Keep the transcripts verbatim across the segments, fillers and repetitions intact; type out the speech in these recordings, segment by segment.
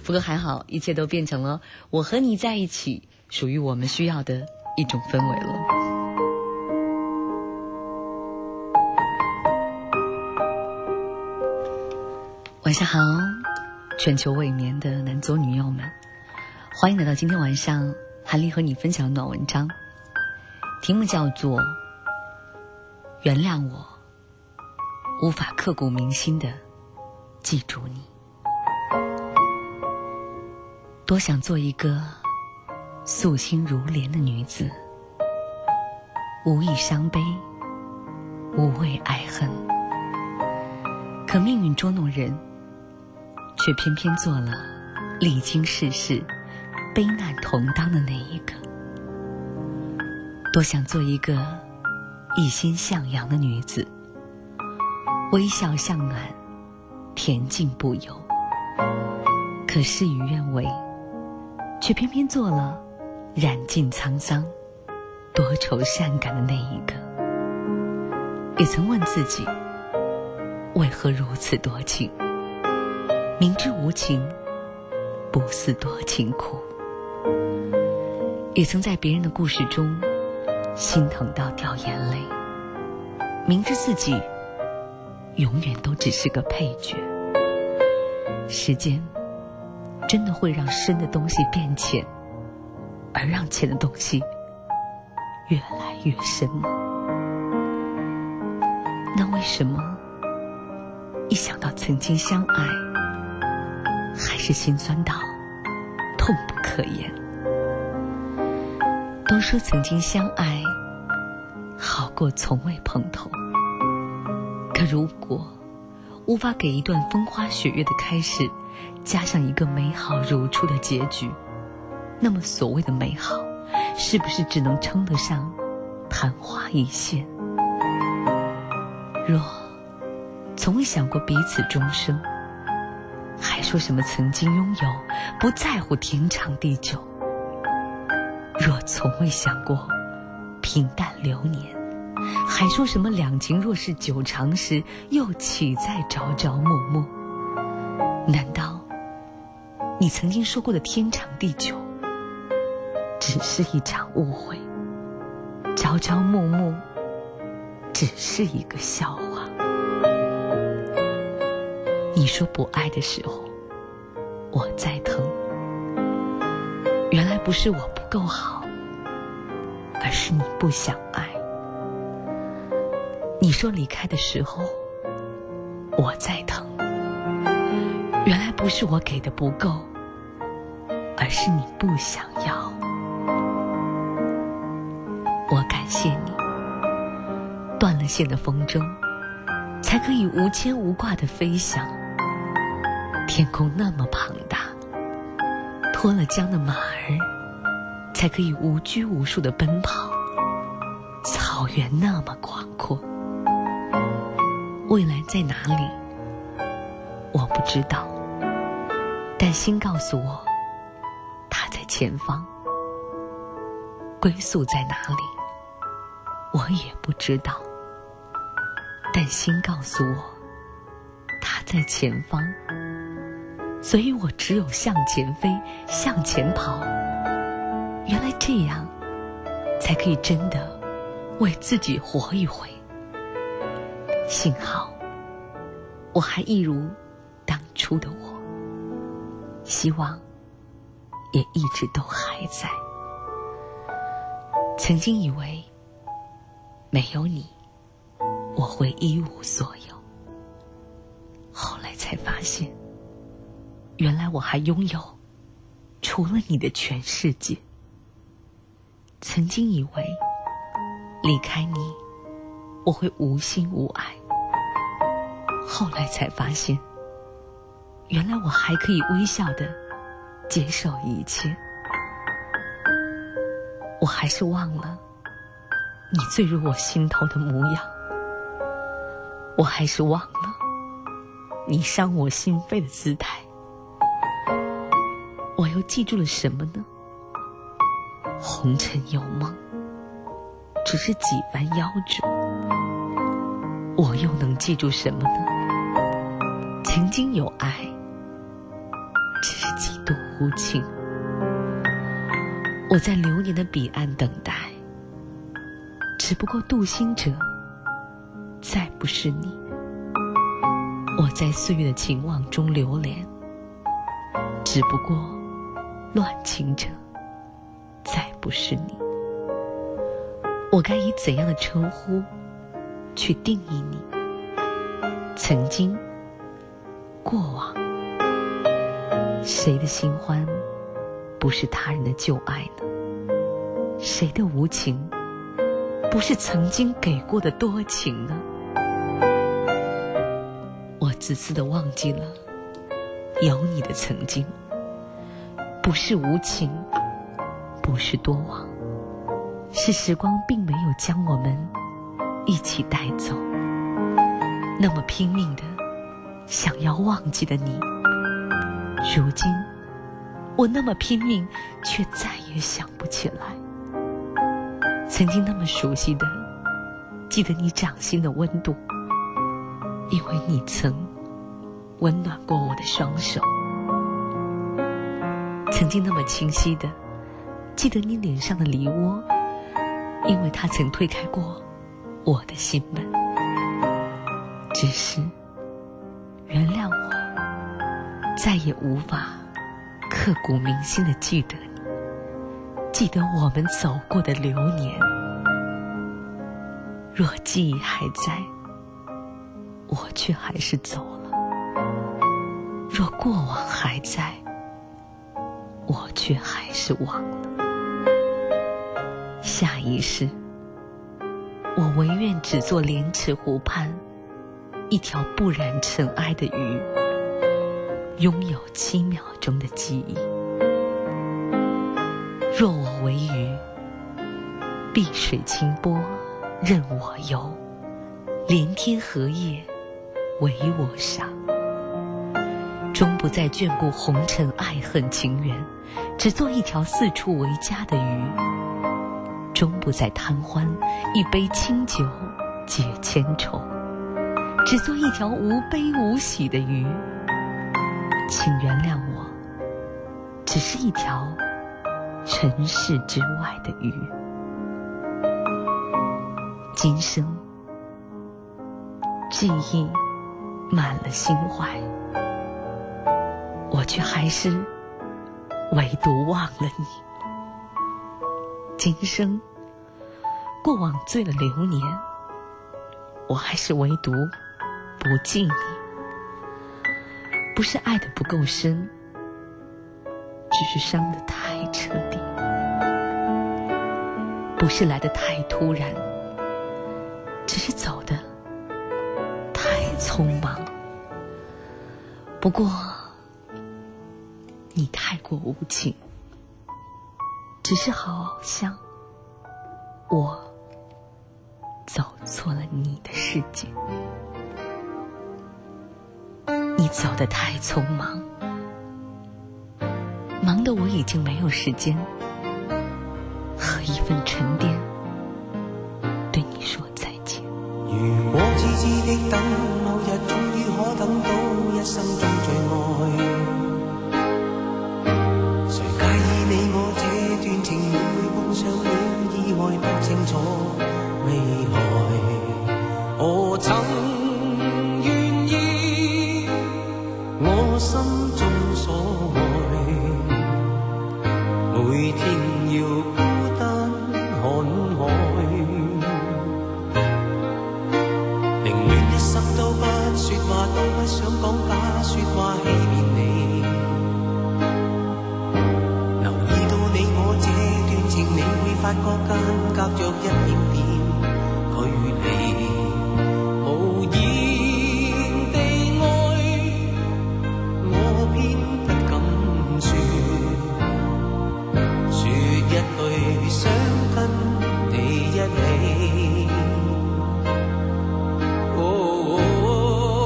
不过还好，一切都变成了我和你在一起，属于我们需要的一种氛围了。晚上好，全球未眠的男左女右们，欢迎来到今天晚上韩丽和你分享的暖文章，题目叫做原谅我无法刻骨铭心的记住你。多想做一个素心如莲的女子，无意伤悲，无畏爱恨，可命运捉弄人，却偏偏做了历经世事悲难同当的那一个。多想做一个一心向阳的女子，微笑向暖，恬静不由，可事与愿违，却偏偏做了染尽沧桑多愁善感的那一个。也曾问自己，为何如此多情？明知无情，不似多情苦。也曾在别人的故事中心疼到掉眼泪，明知自己永远都只是个配角。时间真的会让深的东西变浅，而让浅的东西越来越深吗？那为什么一想到曾经相爱，还是心酸到痛不可言？都说曾经相爱好过从未碰头，可如果无法给一段风花雪月的开始加上一个美好如初的结局，那么所谓的美好是不是只能称得上昙花一现？若从未想过彼此终生，还说什么曾经拥有，不在乎天长地久？若从未想过平淡流年，还说什么两情若是久长时，又岂在朝朝暮暮？难道你曾经说过的天长地久只是一场误会，朝朝暮暮只是一个笑话？你说不爱的时候我在疼，原来不是我不够好，而是你不想爱。你说离开的时候我在疼，原来不是我给的不够，而是你不想要。我感谢你，断了线的风筝才可以无牵无挂地飞翔，天空那么庞大，脱了缰的马儿才可以无拘无束地奔跑，草原那么广阔，未来在哪里我不知道，但心告诉我它在前方。归宿在哪里我也不知道，但心告诉我它在前方。所以我只有向前飞，向前跑。原来这样才可以真的为自己活一回。幸好我还一如当初的我，希望也一直都还在。曾经以为没有你我会一无所有，后来才发现原来我还拥有除了你的全世界。曾经以为离开你我会无心无爱，后来才发现原来我还可以微笑地接受一切。我还是忘了你坠入我心头的模样，我还是忘了你伤我心扉的姿态。我又记住了什么呢？红尘有梦，只是几番夭折。我又能记住什么呢？曾经有爱，只是几度无情。我在流年的彼岸等待，只不过渡心者再不是你。我在岁月的情网中流连，只不过乱情者再不是你。我该以怎样的称呼去定义你？曾经，过往，谁的新欢不是他人的旧爱呢？谁的无情不是曾经给过的多情呢？我自私地忘记了有你的曾经，不是无情，不是多忘，是时光并没有将我们一起带走。那么拼命的想要忘记的你，如今我那么拼命，却再也想不起来。曾经那么熟悉的，记得你掌心的温度，因为你曾温暖过我的双手。曾经那么清晰的，记得你脸上的梨窝，因为它曾推开过我的心门。只是原谅我，再也无法刻骨铭心地记得你，记得我们走过的流年。若记忆还在，我却还是走了；若过往还在，我却还是忘了。下一世，我唯愿只做莲池湖畔一条不染尘埃的鱼，拥有七秒钟的记忆。若我为鱼，碧水清波任我游，连天荷叶唯我赏。终不再眷顾红尘爱恨情缘，只做一条四处为家的鱼。终不再贪欢一杯清酒解千愁，只做一条无悲无喜的鱼。请原谅我，只是一条尘世之外的鱼。今生记忆满了心怀，我却还是唯独忘了你。今生过往醉了流年，我还是唯独不记你。不是爱得不够深，只是伤得太彻底。不是来得太突然，只是走得太匆忙。不过你太过无情，只是好像我走错了你的世界。你走得太匆忙，忙得我已经没有时间和一份沉淀对你说再见。 如果痴痴的等，某日終於可等到一生中最愛，誰介意你我這段情會會碰上了意外，不清楚未來。我曾願意我心中所愛，每天要孤單看海，寧願一生都不說話，都不想講假說話欺騙你。留意到你我這段情，你會發覺間隔着一點點距離。無言地愛，我偏不敢說，說一句想跟你一起。哦哦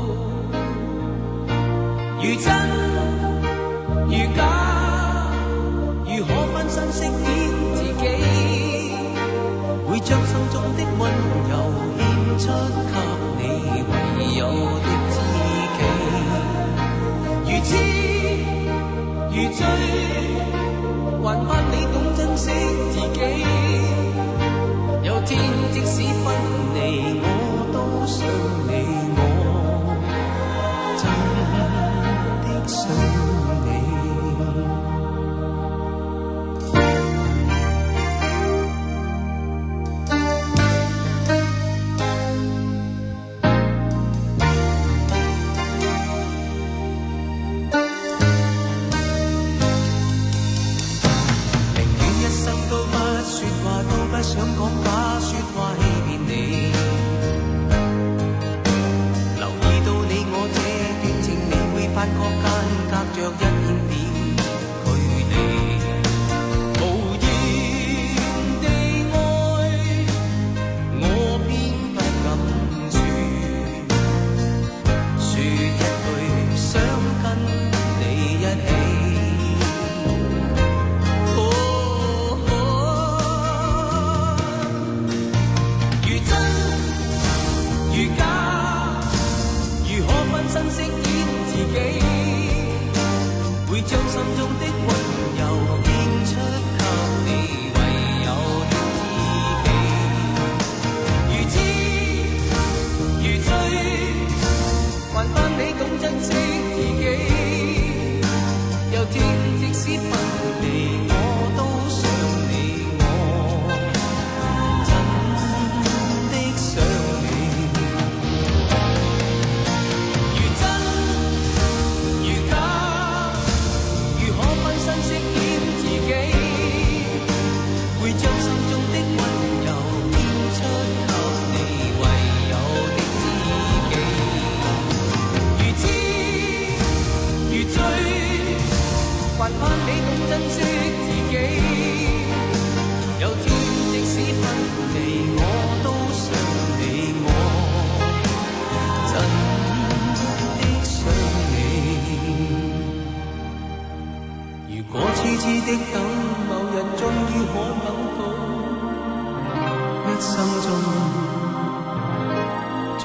如真如假，如何分身飾演自己，會將心中的溫柔獻出給你唯有的知己。如痴如醉，還盼你懂珍惜自己。有天即使分離，我都想你，我真的想你。想講把說話欺騙你，留意到你我這段情，你會發覺間隔着一點點距離。無言地愛，我偏不敢說，說一句想跟你一起。珍惜演自己，會將心中的溫柔獻出給你，唯有的知己。如痴如醉，還盼你懂珍惜自己。有天即使分離，我都想你，我真的想你。還盼你懂珍惜自己，有天即使分離，我都想你，我真的想你。如果痴痴的等，某日終於可等到，一生中最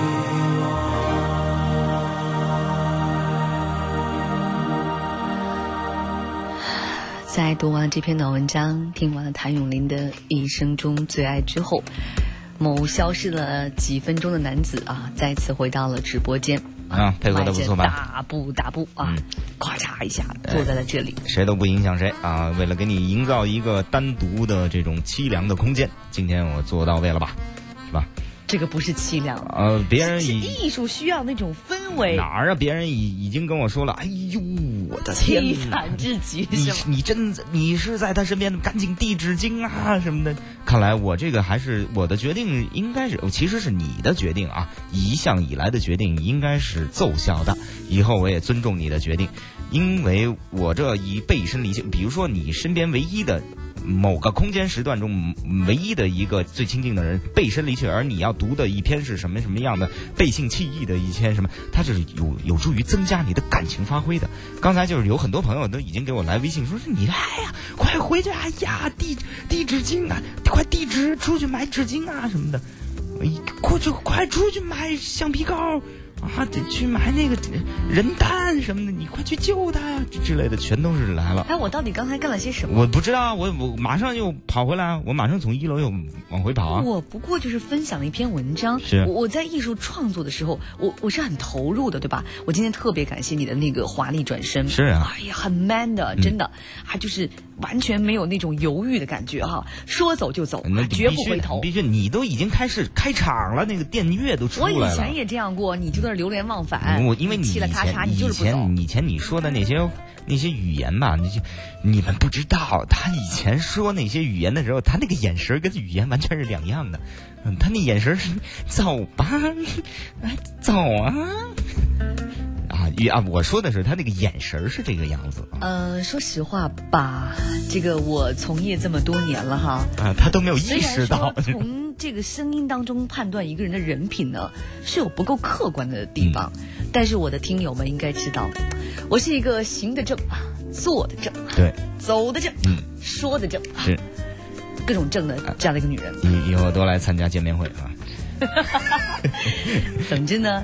在读完这篇短文章，听完了谭咏麟的《一生中最爱》之后，某消失了几分钟的男子啊，再次回到了直播间啊，配合的不错吧？ 大步大步啊，咔嚓一下坐在了这里， 谁都不影响谁啊！为了给你营造一个单独的这种凄凉的空间，今天我做到位了吧？是吧？ 这个不是凄凉， 呃，别人以艺术需要那种氛围。 哪儿啊？别人已已经跟我说了，哎呦，我的天， 凄惨至极， 你你真你是在他身边，赶紧递纸巾啊什么的。看来我这个还是我的决定，应该是其实是你的决定啊，一向以来的决定应该是奏效的。以后我也尊重你的决定，因为我这一背身离去，比如说你身边唯一的。某个空间时段中唯一的一个最亲近的人背身离去，而你要读的一篇是什么什么样的背信弃义的一篇什么，它就是有有助于增加你的感情发挥的。刚才就是有很多朋友都已经给我来微信说是你哎呀快回去，哎呀递递纸巾啊，快递纸出去买纸巾啊什么的，快去快出去买橡皮膏啊，得去买那个人蛋什么的，你快去救他呀之类的，全都是来了。 哎，我到底刚才干了些什么？ 我不知道，我我马上又跑回来，我马上从一楼又往回跑啊。 我不过就是分享了一篇文章， 是我我在艺术创作的时候，我我是很投入的，对吧？我今天特别感谢你的那个华丽转身， 是啊， 哎呀，很 man 的，真的，还、嗯、就是完全没有那种犹豫的感觉哈，说走就走，绝不回头。 必须，你都已经开始开场了，那个电乐都出来了。 我以前也这样过，你就在流连忘返。 我因为你以前你就是不走。 以前以前你说的那些那些语言吧，那些你们不知道，他以前说那些语言的时候，他那个眼神跟语言完全是两样的。嗯，他那眼神是走吧，来走啊。啊，啊！我说的是他那个眼神是这个样子。 呃，说实话吧，这个我从业这么多年了哈， 啊，他都没有意识到。 从这个声音当中判断一个人的人品呢，是有不够客观的地方。嗯、但是我的听友们应该知道，我是一个行得正啊，坐得正， 对， 走得正， 嗯， 说得正， 是各种正的这样的一个女人。 你以后多来参加见面会啊。 总之呢。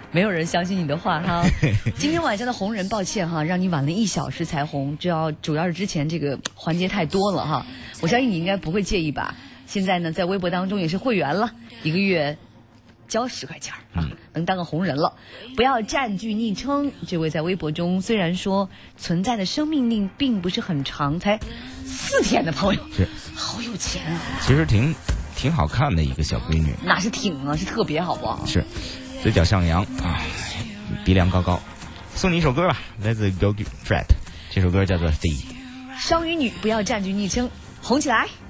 没有人相信你的话哈。今天晚上的红人，抱歉哈，让你晚了一小时才红，主要主要是之前这个环节太多了哈。我相信你应该不会介意吧？现在呢，在微博当中也是会员了，一个月交十块钱啊，能当个红人了。不要占据昵称。这位在微博中虽然说存在的生命力并不是很长，才四天的朋友， 是好有钱啊！ 其实挺挺好看的一个小闺女， 哪是挺啊，是特别好不好？ 是，嘴角上扬啊，鼻梁高高。送你一首歌吧，来自 Go Fred， 这首歌叫做《Sea》。 双鱼女不要占据昵称，红起来。